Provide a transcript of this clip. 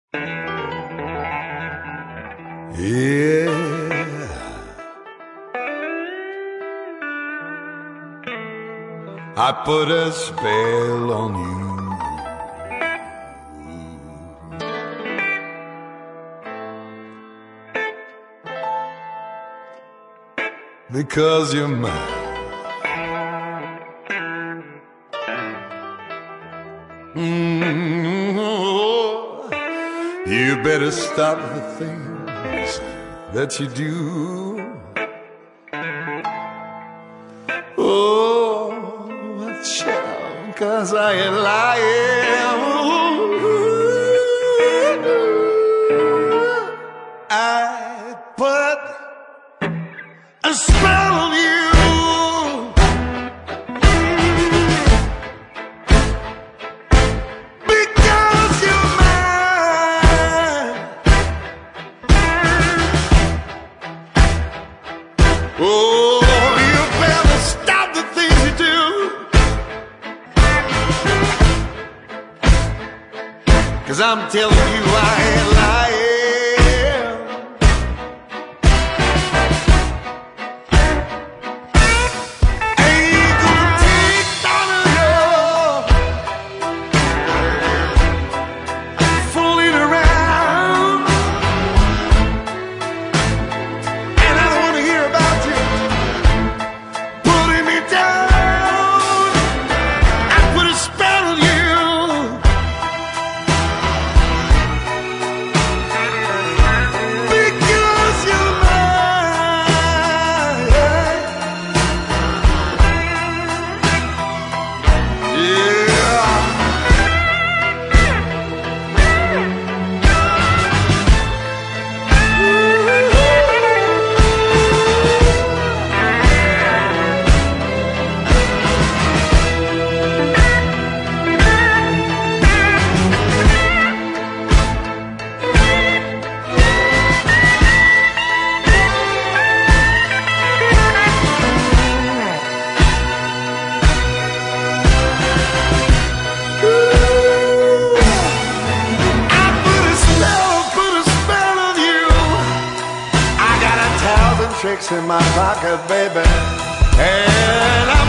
Yeah, I put a spell on you because you're mine. You better stop the things that you do. Oh, child, 'cause I ain't lying. I put a spell on you. Oh, you better stop the things you do, 'cause I'm telling you I ain't lying. Ain't gonna take none of your fooling around, and I don't wanna hear about you putting me down. I put a spell on you because you're mine. Yeah. Put a spell on you. I got 1,000 tricks in my pocket, baby, and I